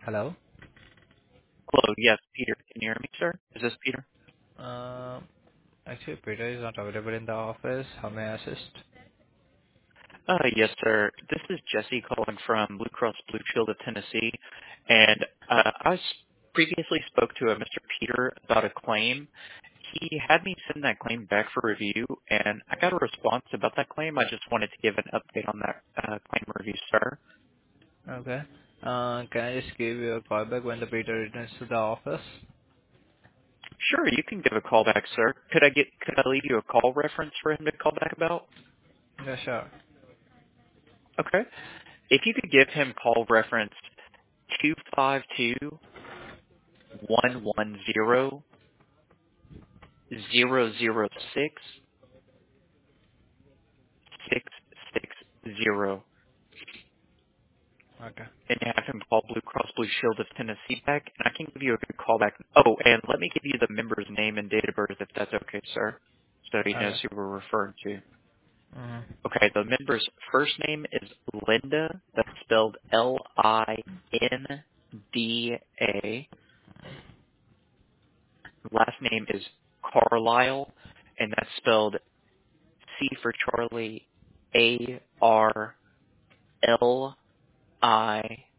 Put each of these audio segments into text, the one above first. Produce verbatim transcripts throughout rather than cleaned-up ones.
Hello. Hello. Yes, Peter. Can you hear me, sir? Is this Peter? Uh, Actually, Peter is not available in the office. How may I assist? Uh, yes, sir. This is Jesse calling from Blue Cross Blue Shield of Tennessee, and uh, I s- previously spoke to a Mister Peter about a claim. He had me send that claim back for review, and I got a response about that claim. I just wanted to give an update on that uh, claim review, sir. Okay. Uh, can I just give you a call back when the Peter returns to the office? Sure, you can give a call back, sir. Could I get? Could I leave you a call reference for him to call back about? Yeah, sure. Okay. If you could give him call reference two five two one one zero zero zero six six six zero, Okay. and have him call Blue Cross Blue Shield of Tennessee back, and I can give you a good call back. Oh, and let me give you the member's name and date of birth if that's okay, sir, so he knows Okay. who we're referring to. Mm-hmm. Okay, the member's first name is Linda. That's spelled L I N D A. Last name is Carlisle, and that's spelled C for Charlie, A R L I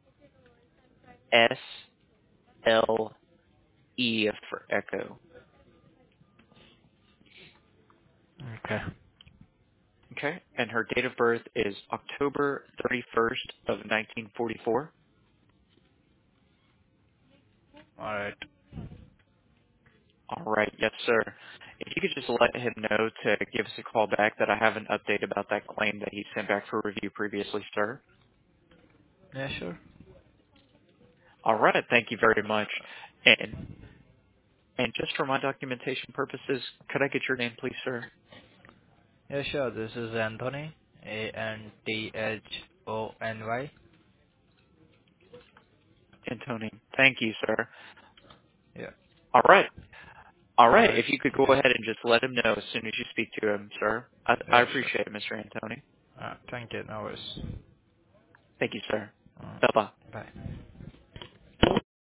S L E for Echo. Okay. Okay, and her date of birth is October thirty-first of nineteen forty-four. All right. All right, yes, sir. If you could just let him know to give us a call back that I have an update about that claim that he sent back for review previously, sir. Yeah, sure. All right, thank you very much. And and just for my documentation purposes, could I get your name, please, sir? Yeah, sure. This is Anthony. A N T H O N Y. Antony. Thank you, sir. Yeah. All right. All All right. right. If you could go ahead and just let him know as soon as you speak to him, sir. I, I Yeah, sure. appreciate it, Mister Antony. Uh, thank you. No worries. Thank you, sir. Uh, Bye-bye. bye.